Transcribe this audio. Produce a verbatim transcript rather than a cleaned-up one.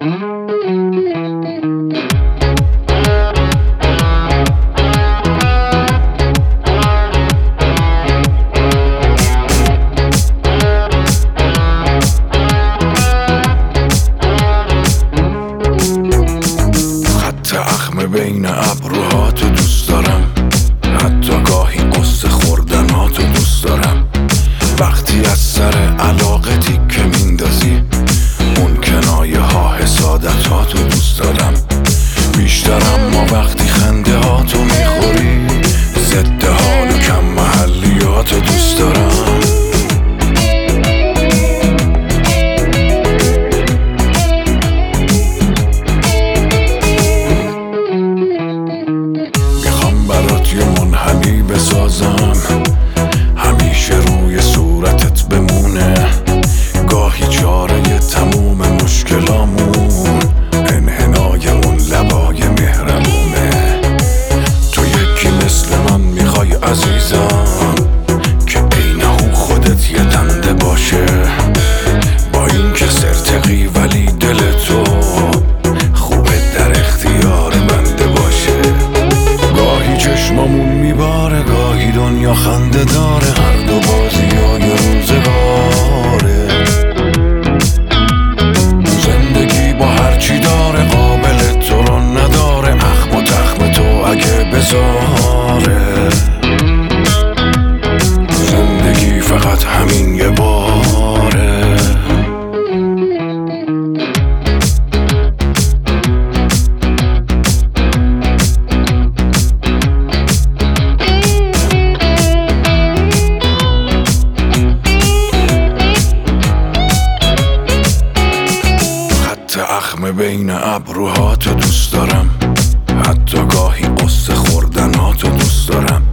بین ابروهاتو دوست دارم، حتی گاهی قصه خوردناتو دوست دارم. وقتی از سر علاقه تیکه میندازی، اون کنایه ها حسادتاتو دوست دارم بیشترم. ما وقتی خنده هاتو میخوری، ضد حال و کم محلیاتو دوست دارم. یه منحنی بسازم، همیشه روی صورتت بمونه. گاهی چاره تموم مشکلامون انحنای اون لبای مهربونه. تو یکی مثل من میخوای عزیزم، که عینه خودت یه دنده باشه. با این که سرتقی ولی دل تو خوبه در اختیار بنده باشه. گاهی چشمامون میباره، گاهی دنیا خنده داره. هر دو بازی های روزگاره. زندگی با هرچی داره، قابل تو رو نداره. اخم و تخم تو اگه بذاره، زندگی فقط همین یه باره. اخم بین ابروهاتو دوست دارم، حتی گاهی قصه خوردناتو دوست دارم.